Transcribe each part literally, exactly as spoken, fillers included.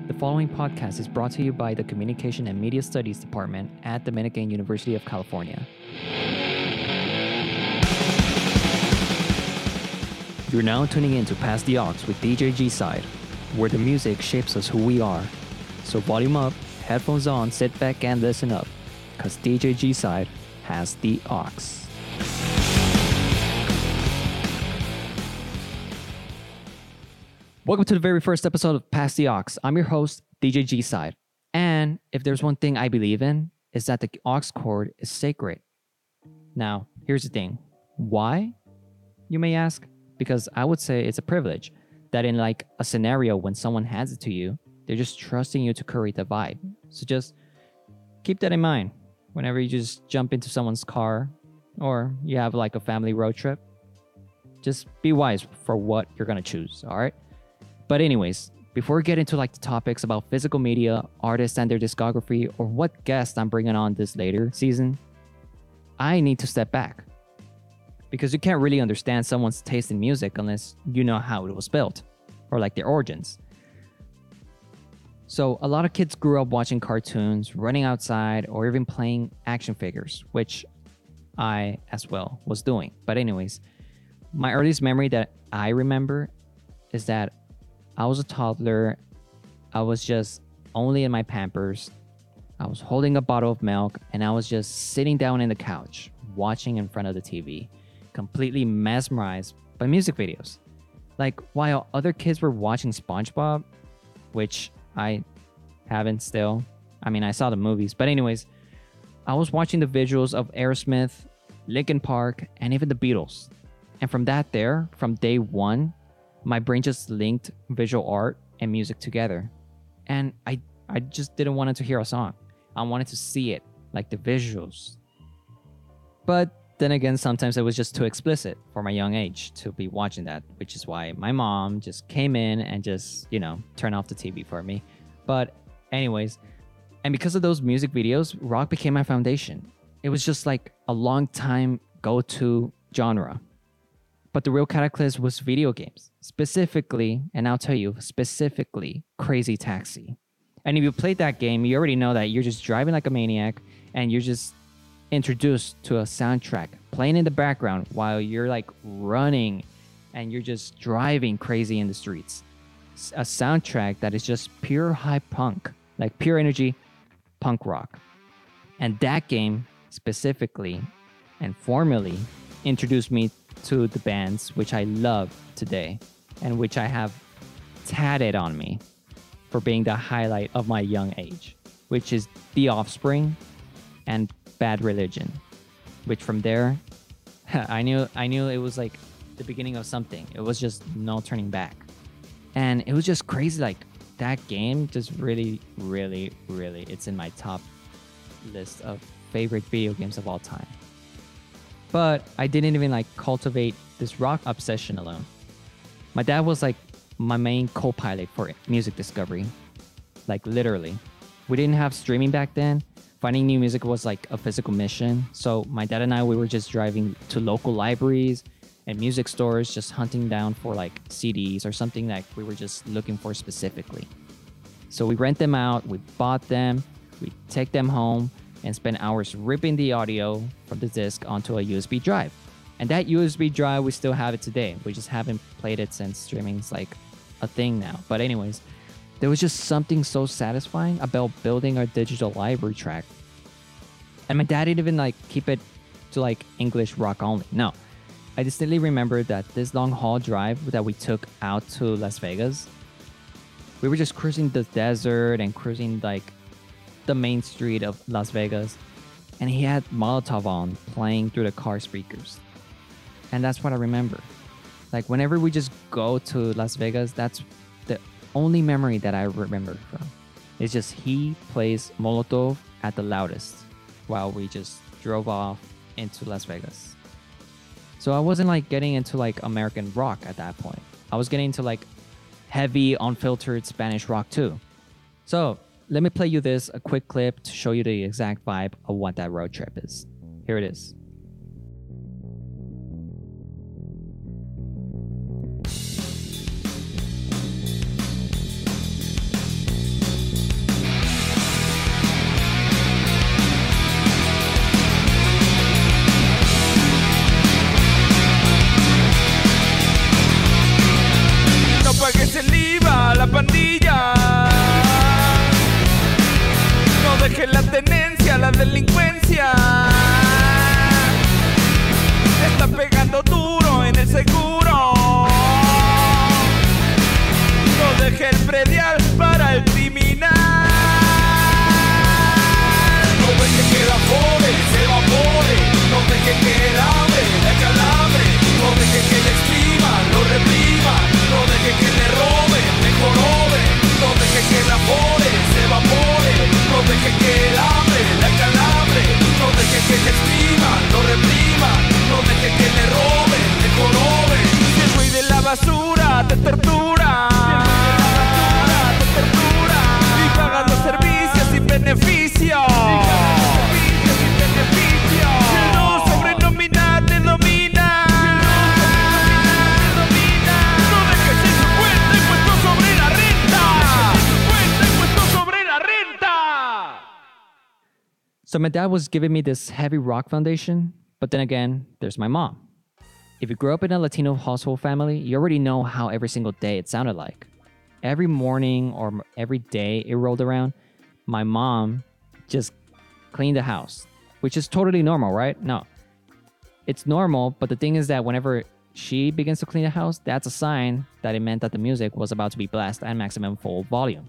The following podcast is brought to you by the Communication and Media Studies Department at Dominican University of California. You're now tuning in to Pass the Aux with D J G-Side, where the music shapes us who we are. So volume up, headphones on, sit back and listen up, because D J G-Side has the aux. Welcome to the very first episode of Pass the Aux. I'm your host, D J G-Side. And if there's one thing I believe in, is that the aux cord is sacred. Now, here's the thing. Why, you may ask? Because I would say it's a privilege that in like a scenario when someone hands it to you, they're just trusting you to create the vibe. So just keep that in mind whenever you just jump into someone's car or you have like a family road trip. Just be wise for what you're going to choose, all right? But anyways, before we get into like the topics about physical media, artists and their discography, or what guest I'm bringing on this later season, I need to step back. Because you can't really understand someone's taste in music unless you know how it was built, or like their origins. So a lot of kids grew up watching cartoons, running outside, or even playing action figures, which I as well was doing. But anyways, my earliest memory that I remember is that I was a toddler. I was just only in my Pampers. I was holding a bottle of milk and I was just sitting down in the couch, watching in front of the T V, completely mesmerized by music videos. Like while other kids were watching SpongeBob, which I haven't still. I mean, I saw the movies, but anyways, I was watching the visuals of Aerosmith, Linkin Park, and even the Beatles. And from that there, from day one, my brain just linked visual art and music together. And I, I just didn't want to hear a song. I wanted to see it, like the visuals. But then again, sometimes it was just too explicit for my young age to be watching that, which is why my mom just came in and just, you know, turned off the T V for me. But anyways, and because of those music videos, rock became my foundation. It was just like a long time go-to genre. But the real cataclysm was video games, specifically, and I'll tell you, specifically, Crazy Taxi. And if you played that game, you already know that you're just driving like a maniac and you're just introduced to a soundtrack playing in the background while you're like running and you're just driving crazy in the streets. A soundtrack that is just pure high punk, like pure energy punk rock. And that game specifically and formally introduced me to the bands which I love today and which I have tatted on me for being the highlight of my young age, which is The Offspring and Bad Religion, which from there I knew I knew it was like the beginning of something. It was just no turning back. And it was just crazy. Like that game just really, really, really, it's in my top list of favorite video games of all time. But I didn't even like cultivate this rock obsession alone. My dad was like my main co-pilot for music discovery. Like literally. We didn't have streaming back then. Finding new music was like a physical mission. So my dad and I, we were just driving to local libraries and music stores, just hunting down for like C Ds or something that we were just looking for specifically. So we rent them out, we bought them, we take them home and spend hours ripping the audio from the disc onto a U S B drive. And that U S B drive, we still have it today. We just haven't played it since streaming's like a thing now. But anyways, there was just something so satisfying about building our digital library track. And my dad didn't even like keep it to like English rock only. No, I distinctly remember that this long haul drive that we took out to Las Vegas, we were just cruising the desert and cruising like the main street of Las Vegas. And he had Molotov on playing through the car speakers. And that's what I remember. Like whenever we just go to Las Vegas, that's the only memory that I remember from. It's just he plays Molotov at the loudest while we just drove off into Las Vegas. So I wasn't like getting into like American rock at that point. I was getting into like heavy, unfiltered Spanish rock too. So let me play you this, a quick clip to show you the exact vibe of what that road trip is. Here it is. la pandilla. No dejes la tenencia, la delincuencia. Está pegando duro en el seguro. No deje el predial para el criminal. No deje que la pobre se evapore. No deje que el hambre le acalambre. No deje que le exprima, lo reprima. No deje que le robe, mejor obre. No deje que la pobre se evapore. No deje que el hambre le acalambre. No deje que le exprima, lo reprima. No deje que le robe, mejor obre. Si el güey de la basura te tortura, te tortura y pagas los servicios sin beneficio. Si el no sobrenomina te domina, no dejes en su cuenta impuesto sobre la renta. Cuenta impuesto sobre la renta. So my dad was giving me this heavy rock foundation, but then again, there's my mom. If you grew up in a Latino household family, you already know how every single day it sounded like. Every morning or every day it rolled around, my mom just cleaned the house, which is totally normal, right? No, it's normal, but the thing is that whenever she begins to clean the house, that's a sign that it meant that the music was about to be blasted at maximum full volume.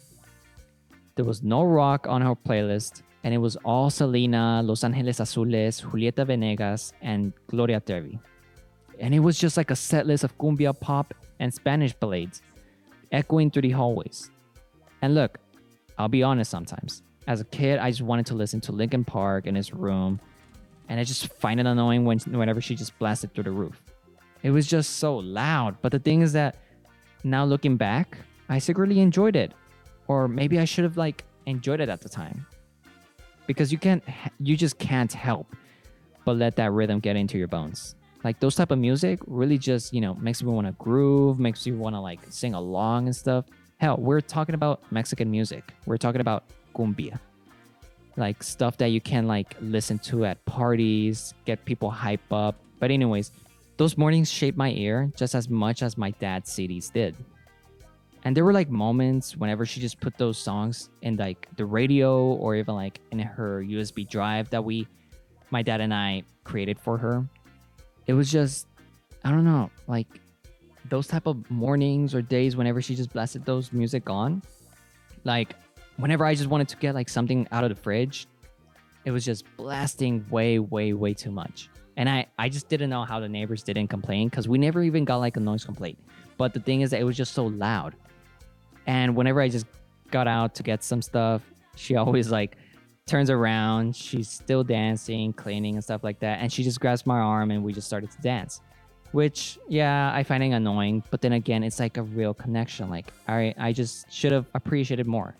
There was no rock on her playlist, and it was all Selena, Los Angeles Azules, Julieta Venegas, and Gloria Trevi. And it was just like a set list of cumbia pop and Spanish ballades echoing through the hallways. And look, I'll be honest sometimes. As a kid, I just wanted to listen to Linkin Park in his room, and I just find it annoying when, whenever she just blasted through the roof. It was just so loud. But the thing is that now looking back, I secretly enjoyed it. Or maybe I should have like enjoyed it at the time. Because you can't, you just can't help but let that rhythm get into your bones. Like those type of music really just, you know, makes me want to groove, makes you want to like sing along and stuff. Hell, we're talking about Mexican music. We're talking about cumbia. Like stuff that you can like listen to at parties, get people hype up. But anyways, those mornings shaped my ear just as much as my dad's C Ds did. And there were like moments whenever she just put those songs in like the radio or even like in her U S B drive that we, my dad and I created for her. It was just, I don't know, like those type of mornings or days whenever she just blasted those music on. Like whenever I just wanted to get like something out of the fridge, it was just blasting way, way, way too much. And I, I just didn't know how the neighbors didn't complain because we never even got like a noise complaint. But the thing is that it was just so loud. And whenever I just got out to get some stuff, she always like turns around, she's still dancing, cleaning and stuff like that. And she just grabs my arm and we just started to dance. Which, yeah, I find it annoying. But then again, it's like a real connection. Like, I, I just should have appreciated more.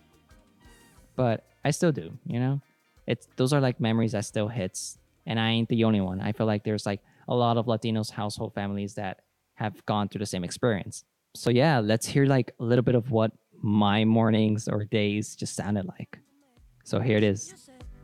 But I still do, you know? It's those are like memories that still hits. And I ain't the only one. I feel like there's like a lot of Latinos household families that have gone through the same experience. So yeah, let's hear like a little bit of what my mornings or days just sounded like. So here it is.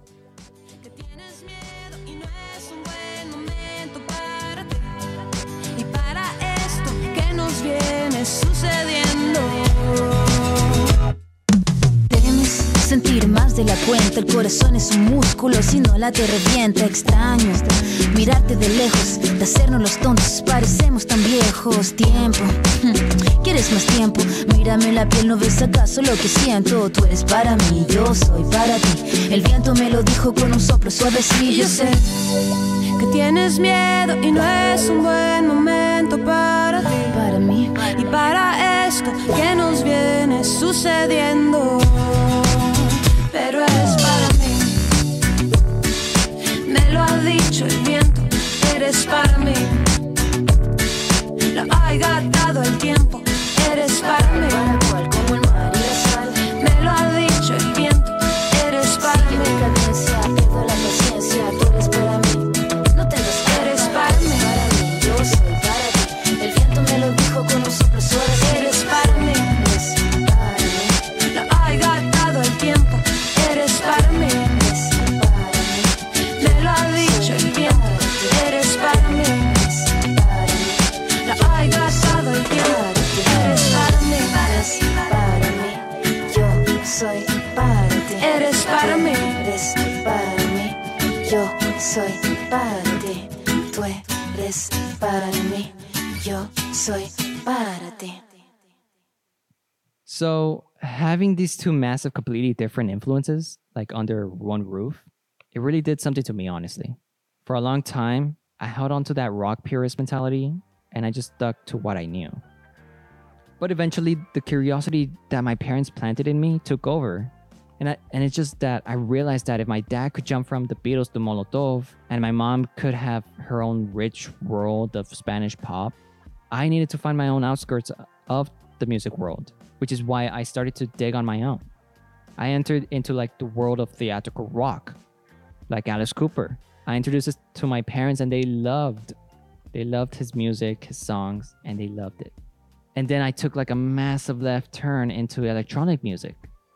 Sentir más de la cuenta, el corazón es un músculo, si no late revienta. Extraño mirarte de lejos, de hacernos los tontos, parecemos tan viejos. Tiempo, ¿quieres más tiempo? Mírame la piel, ¿no ves acaso lo que siento? Tú eres para mí, yo soy para ti. El viento me lo dijo con un soplo suavecillo. Yo sé que tienes miedo y no es un buen momento para ti, para mí y para esto que nos viene sucediendo. Pero es para mí, me lo ha dicho el viento, eres para mí. Lo ha dado el tiempo, eres para mí. Como el mar y la sal, me lo ha dicho el viento, eres para mí. Sigue mi cadencia, pierdo la paciencia, tú eres para mí. No tengas que eres para mí, para mí, yo soy para ti. El viento me lo dijo con un soplo suave, eres para mí, eres para mí. Lo ha dado soy para ti. So having these two massive, completely different influences, like under one roof, it really did something to me, honestly. For a long time, I held on to that rock purist mentality and I just stuck to what I knew. But eventually, the curiosity that my parents planted in me took over. And, I, and it's just that I realized that if my dad could jump from the Beatles to Molotov and my mom could have her own rich world of Spanish pop, I needed to find my own outskirts of the music world, which is why I started to dig on my own. I entered into like the world of theatrical rock, like Alice Cooper. I introduced it to my parents and they loved, they loved his music, his songs, and they loved it. And then I took like a massive left turn into electronic music,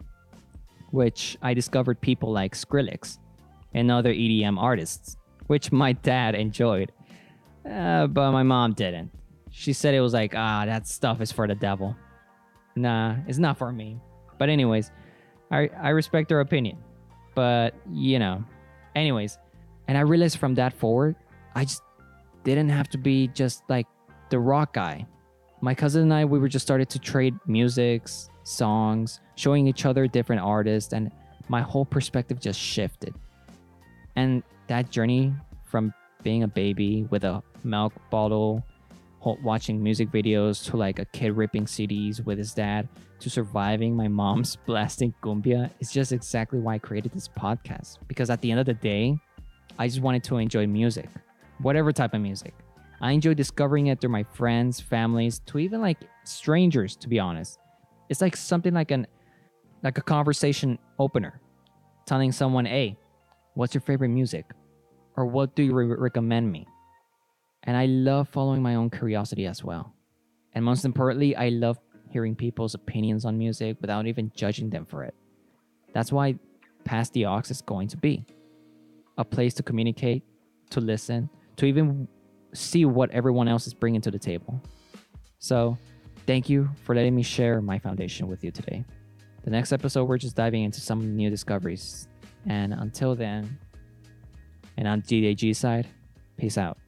which I discovered people like Skrillex and other E D M artists, which my dad enjoyed, uh, but my mom didn't. She said it was like, ah, that stuff is for the devil. Nah, it's not for me. But anyways, I, I respect her opinion. But, you know, anyways. And I realized from that forward, I just didn't have to be just like the rock guy. My cousin and I, we were just started to trade musics, songs, showing each other different artists, and my whole perspective just shifted. And that journey from being a baby with a milk bottle, watching music videos, to like a kid ripping C Ds with his dad, to surviving my mom's blasting cumbia, is just exactly why I created this podcast. Because at the end of the day, I just wanted to enjoy music, whatever type of music. I enjoy discovering it through my friends, families, to even like strangers, to be honest. It's like something like an like a conversation opener, telling someone, hey, what's your favorite music? Or what do you re- recommend me? And I love following my own curiosity as well. And most importantly, I love hearing people's opinions on music without even judging them for it. That's why Pass the Aux is going to be a place to communicate, to listen, to even see what everyone else is bringing to the table. So thank you for letting me share my foundation with you today. The next episode, we're just diving into some new discoveries. And until then, and on D A G side, peace out.